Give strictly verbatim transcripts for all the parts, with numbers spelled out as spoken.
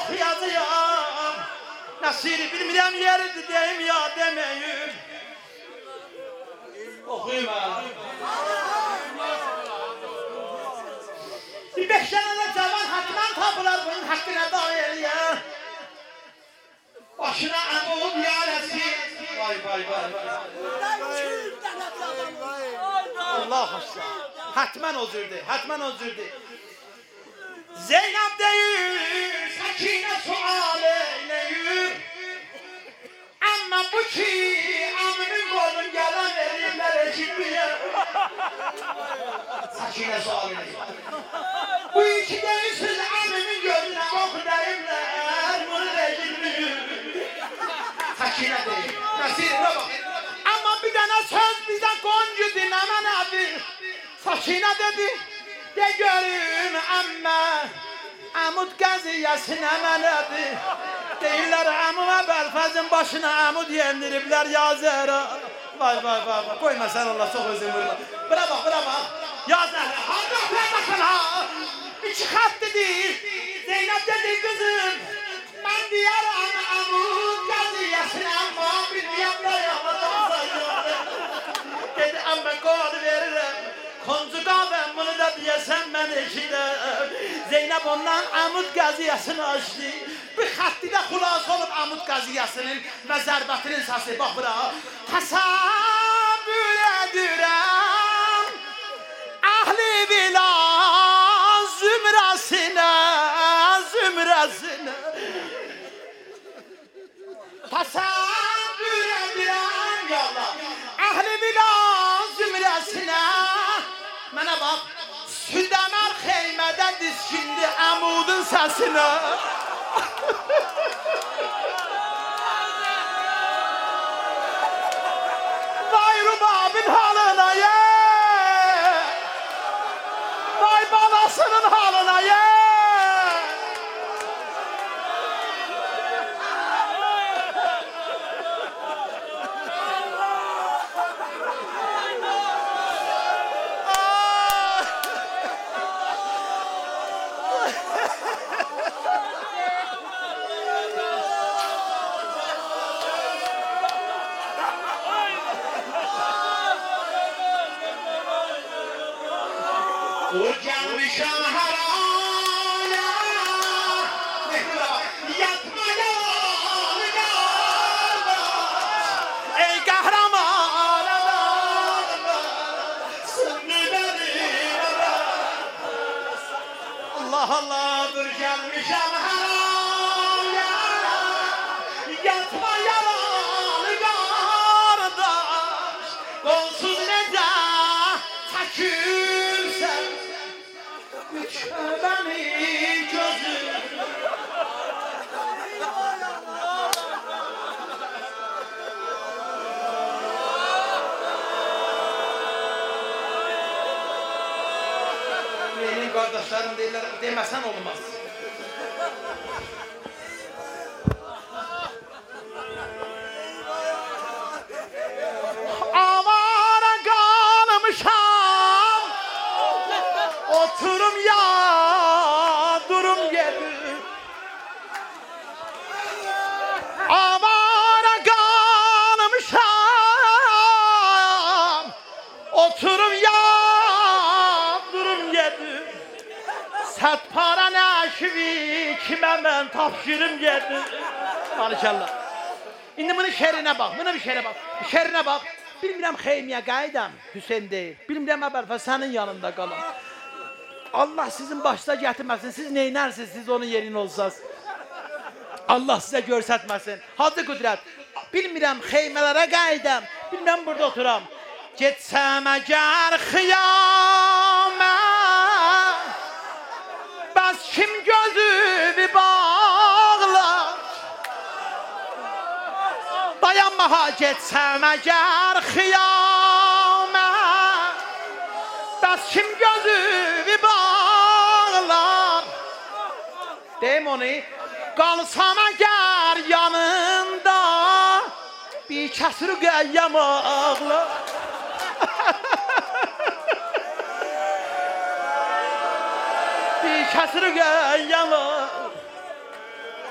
oxuyacağım. Nasiri bilmirəm yeridir deyim ya demeyim. Oxuyum ha. Bir beş tane de cavan hatman tapılar bunun hakkına dair. Başına amud yaresi. Vay vay vay. Allah aşkına. Hatman özürdü, hatman özürdü. Zeynep deyir, Sakine sual eyleyir. Ama bu ki, amının kolun gelen verirler eşitliye. Sakine sual eyleyir. Bu iki demişsiz amının gözüne ok deyirler, bunu da eşitliyor. Sakine deyir, Nasir'ine bak. Ama bir tane söz bize koncu dinlemenedir. Sakine dedi, de görüm amma. Amud qəziyyəsine mənədir. Deyirlər amuma Bəlfəzin başına amud yendiriblər yazara. Vay vay vay vay. Koyma sen Allah çok özüm vurma. Bıra bak bıra bak. Yazara. Harda bakın ha. İki kat dedi. Zeynep dedi kızım. Ben diyarım amud qəziyyəsine amma bilməyəm ya yamadan sayıyorum. Dedi amma kod veririm. Koncuğa ben bunu da diyesem ben eşidim. Zeynep ondan amud qəziyyəsini açdı. Bir xətti də xulas olub amud qəziyyəsinin və zərbatının səsi. Bax bura. Təsəvvür edirəm Əhli Bilaz zümrəsinə, zümrəsinə. Təsəvvür edirəm ya Allah Əhli Bilaz zümrəsinə. Mənə bax, Südəmər xeymədə dizkindi əmudun səsinə. Vay rubabın halına ye, vay balasının halına ye. Ucanmışam haraya, yatmaya ey kahraman adam, sındı beni Allah Allah, dur gelmişam haraya, yatmaya kardeş, kolsuz nece takülsen. Beni gözüm benim kardeşlerim deyirler, demesen olmaz. Avara kalmışam, oturum ya durum yeri. Avara kalmışam, oturum ya durum yeri. Sət para nəşvi kimə mən tapşırım yeri. Maşallah. İndi bunun şerine bak, buna bir şerine bak. Şerine bak. Bilmirəm xeymiyə qaydam Hüseyin deyil. Bilmirəm əbəlfə sənin yanında qalam. Allah sizin başta getirmesin. Siz neylersiniz siz onun yerine olsanız. Allah size göstermesin. Hadi kudret. Bilmirəm xeymələrə qaydam. Bilmirəm burada oturam. Getsəm əgər xiyamə bəs kim gözümü bağlar. Dayanma ha getsəm əgər xiyamə bəs kim gözümü bağlar. Deyim onu. Qalsam əgər yanında bir kəsir qəyyəm ağlar. Bir kəsir qəyyəm ağlar.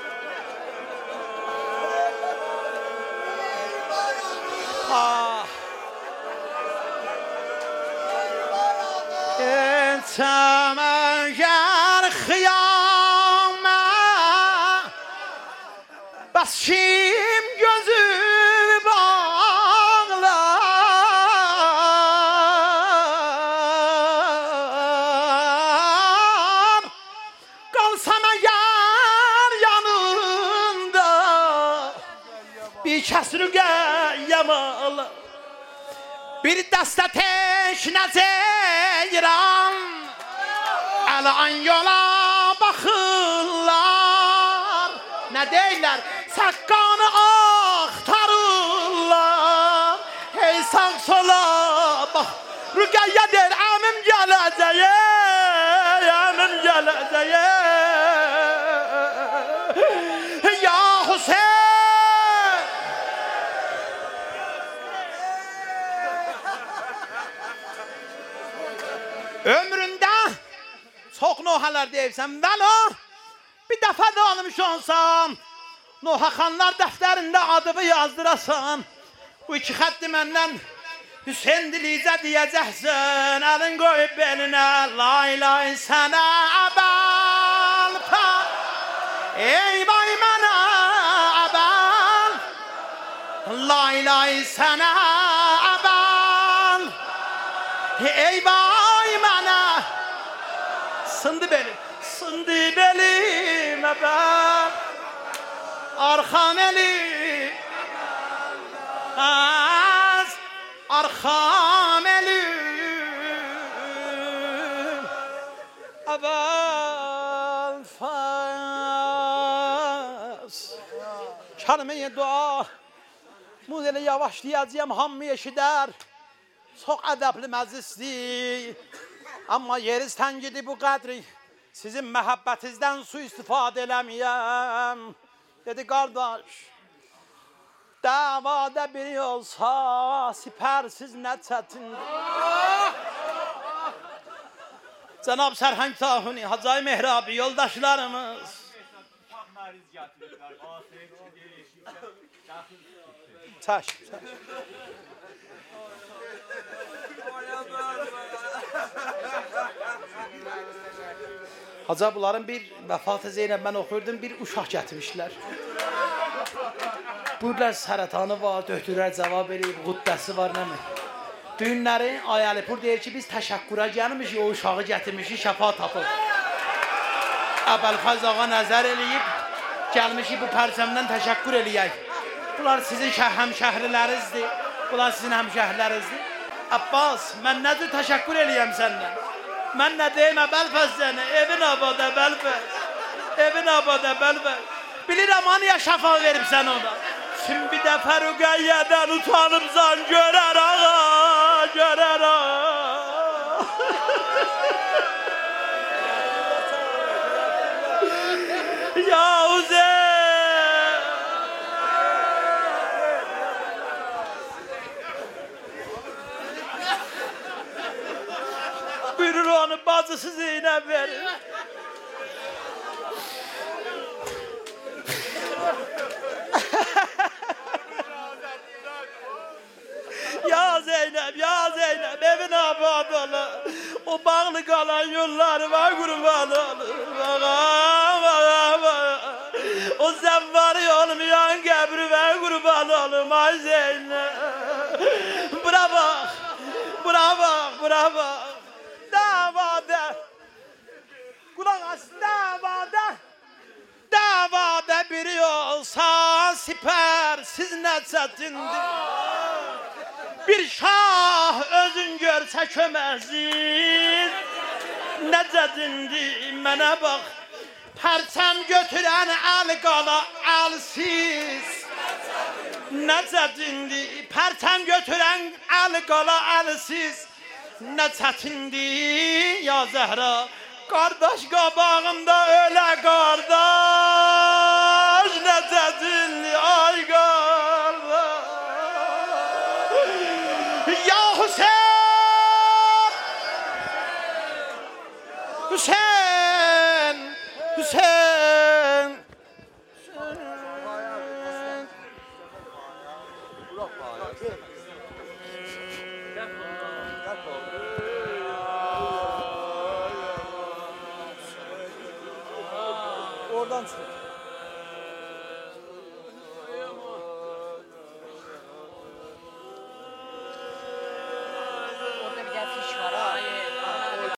Biraz kim gözü bağlar, kalsana yar yanında, bir kesrüge yamalı, bir deste teşne ceyran, elan yola bakırlar. Ne deyler? Sakkanı aktarırlar. Hey sağ sola bak. Rüqayya der əmim gələcəyə, əmim gələcəyə. Ya Hüseyin. Ömründə çox nohalar deyibsən, vəla bir dəfə də almış olsam, Noha xanlar dəftərində adımı yazdırasan, bu iki xətti məndən Hüseyin Dilizə deyəcəksən, əlin qoyub belinə, la ilahe sənə əbəl, ey vay mənə əbəl, la ilahe sənə əbəl, ey vay mənə, sındı belim, sındı belim əbəl, arkam elim, az arkam elim, əbəl faz. Kəlime-i dua, müzeli yavaş diyeceğim, hamı eşider. Çok edepli məclisdir. Ama yeriz təngidi bu qədri, sizin məhəbbətinizdən su istifadə eləməyəm. Dedi qardaş, davada biri olsa sipersiz ne çətindir. Cenab Sərhəng Tahuni, Hacı Mehrabi yoldaşlarımız. Çək, çək. Hacı bunların bir vəfatı Zeynəb mən oxuyordum, bir uşaq gətirmişlər. Burada sərətanı var, döktürlər cavab eləyib, qüddəsi var, nəmi? Düğünlərin Ayalipur deyir ki, biz təşəkküra gəlmişik, o uşağı gətirmişik, şəfa tapıb. Əbəlfəz ağa nəzər eləyib, gəlmişik bu pərsəmdən təşəkkür eləyək. Bunlar sizin həmşəhrilərinizdir, bunlar sizin həmşəhrilərinizdir. Abbas, mən nə cür təşəkkür eləyəm səndən? Mən nə deyim Əbəlfəz səni, evin abad Əbəlfəz, evin abad Əbəlfəz. Bilirəm anıya şəfa verib sən ona. Şimdi bir dəfə Rüqəyyədən utanıbsan, görər ağa, görər ağa. Ya Hüseyin. Buyurur onu bacısı Zeynep verir. Ya Zeynep, ya Zeynep, evin abad olur. O bağlı kalan yolları var kurban olur. Bağa, bağa, bağa. O zevvari olmayan gebri ver kurban olur. Ay Zeynep. Bura bak, bura bak, bura bak. Davada. Kulak as davada. Davada biri olsa siper siz ne çetindir. Bir şah özün görsə köməziz, necədindir mənə bax. Pərçəm götürən əl qala əlsiz, necədindir. Pərçəm götürən əl qala əlsiz, nə çətindir ya Zəhra. Qardaş qabağımda ölə qardaş, necədindir ay qardaş. Ya Hüseyin! Hüseyin! Hüseyin! Oradan çık.